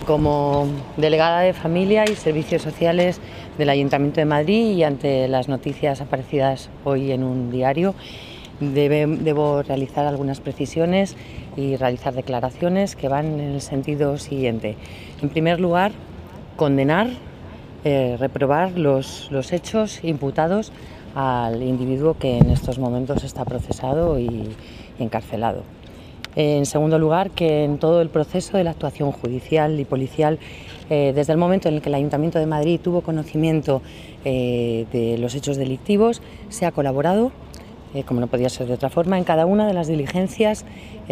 Como delegada de Familia y Servicios Sociales del Ayuntamiento de Madrid y ante las noticias aparecidas hoy en un diario, debo realizar algunas precisiones y realizar declaraciones que van en el sentido siguiente. En primer lugar, condenar, reprobar los hechos imputados al individuo que en estos momentos está procesado y encarcelado. En segundo lugar, que en todo el proceso de la actuación judicial y policial, desde el momento en el que el Ayuntamiento de Madrid tuvo conocimiento de los hechos delictivos, se ha colaborado, como no podía ser de otra forma, en cada una de las diligencias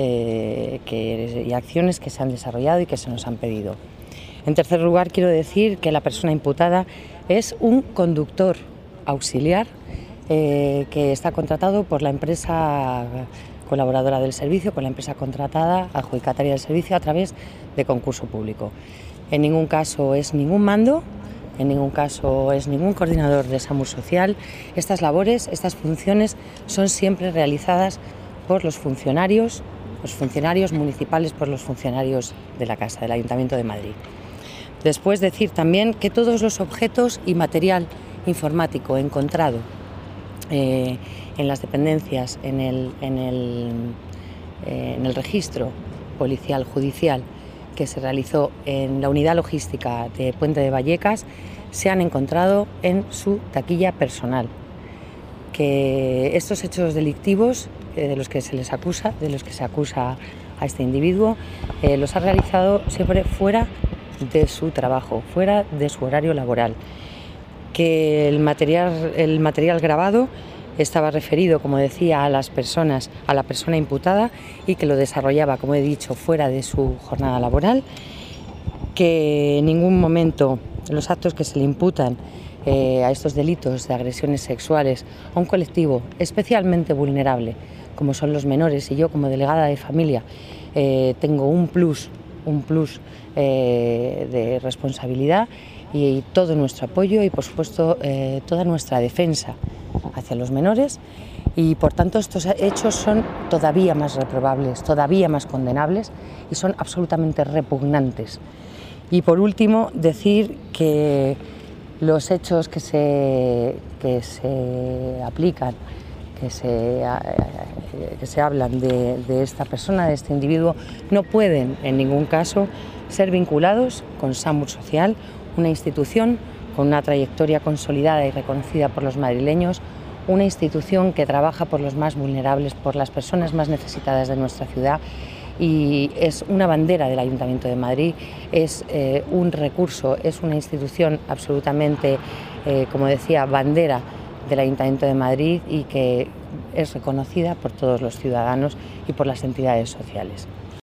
y acciones que se han desarrollado y que se nos han pedido. En tercer lugar, quiero decir que la persona imputada es un conductor auxiliar que está contratado por la empresa colaboradora del servicio, con la empresa contratada, adjudicataria del servicio, a través de concurso público. En ningún caso es ningún mando, en ningún caso es ningún coordinador de SAMUR social. Estas labores, estas funciones son siempre realizadas por los funcionarios municipales, por los funcionarios de la Casa, del Ayuntamiento de Madrid. Después decir también que todos los objetos y material informático encontrado en las dependencias, en el registro policial judicial que se realizó en la unidad logística de Puente de Vallecas, se han encontrado en su taquilla personal. Que estos hechos delictivos de los que se acusa a este individuo, los ha realizado siempre fuera de su trabajo, fuera de su horario laboral. Que el material grabado estaba referido, como decía, a la persona imputada y que lo desarrollaba, como he dicho, fuera de su jornada laboral. Que en ningún momento los actos que se le imputan a estos delitos de agresiones sexuales a un colectivo especialmente vulnerable, como son los menores, y yo como delegada de Familia tengo un plus de responsabilidad y todo nuestro apoyo y, por supuesto, toda nuestra defensa hacia los menores, y por tanto estos hechos son todavía más reprobables, todavía más condenables y son absolutamente repugnantes. Y por último, decir que los hechos que se aplican, que se hablan de esta persona, de este individuo, no pueden en ningún caso ser vinculados con SAMUR Social, una institución con una trayectoria consolidada y reconocida por los madrileños, una institución que trabaja por los más vulnerables, por las personas más necesitadas de nuestra ciudad, y es una bandera del Ayuntamiento de Madrid, es un recurso, es una institución absolutamente, como decía, bandera del Ayuntamiento de Madrid, y que es reconocida por todos los ciudadanos y por las entidades sociales.